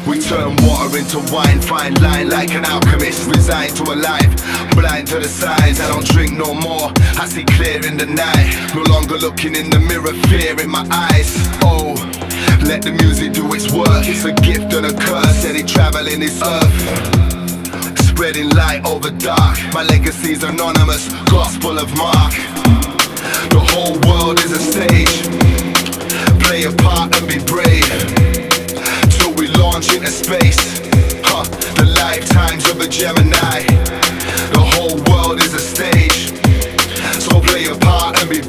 We turn water into wine, fine line like an alchemist, resigned to a life, blind to the signs. I don't drink no more, I see clear in the night. No longer looking in the mirror, fear in my eyes. Oh, let the music do its work. It's a gift and a curse, steady traveling this earth, spreading light over dark. My legacy's anonymous, gospel of Mark. The whole world is a stage, play a part and be brave, till we launch into space. The lifetimes of a Gemini. The whole world is a stage, so play a part